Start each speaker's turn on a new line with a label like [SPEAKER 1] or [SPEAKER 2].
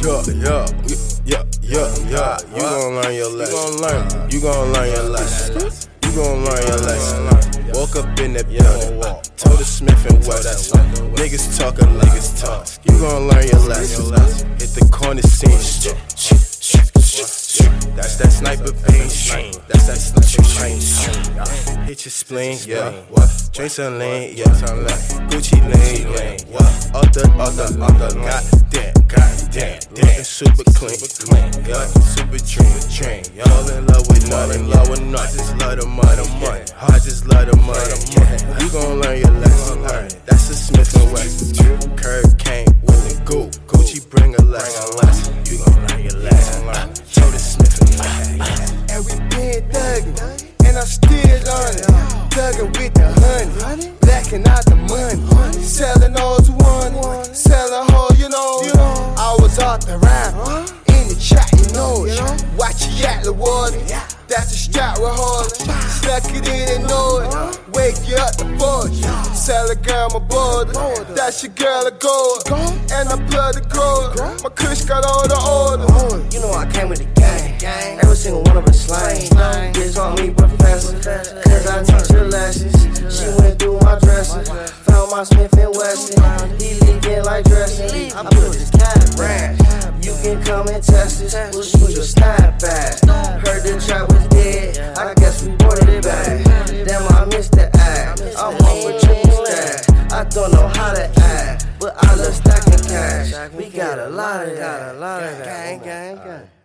[SPEAKER 1] Yeah. You gon' learn your lesson. You gon' learn your lesson. You gon' learn your lesson. Woke up in that building, told the Smith and Wesson. Niggas talkin', niggas talk. You gon' learn your lesson. Hit the corner scene. That's that sniper pain. That's that sniper pain. Hit your spleen, yeah. Drink some lean, yeah. Gucci lane, yeah. Off the goddamn. Looking super clean, yeah. Super train. All in love with nothing. I just love the money. I just love the money. You gon' learn your lesson. That's a Smith and Wesson. Curve came with the goop. Gucci bring a lesson. You gon' learn your lesson. Told the Smith and Wesson.
[SPEAKER 2] And we been thuggin', and I'm still on it. Thuggin' with the honey, blacking out the money. Sellin' all to one, sellin' hoe, you know. I was off the rap, in the chat, you know it. Watch you at the water, that's a strap with hard. Snuck it in and know it, wake you up the forge. Sell a girl my border, that's your girl a gold. And I plug the gold, my kush got all the orders.
[SPEAKER 3] You know I came with the gang, every single one of us slang. Bitch on me professor, cause I teach her lessons. She went through my dresser, found my Smith and Wesson. He leaking like dressing, I put this cat brand. You can come and test this, we'll shoot your snapback. Heard the trap was dead, I guess we brought it back. Damn, I missed the act, I'm on with triple stack. I don't know how to act, but I love stacking cash. We got a lot of that. Gang.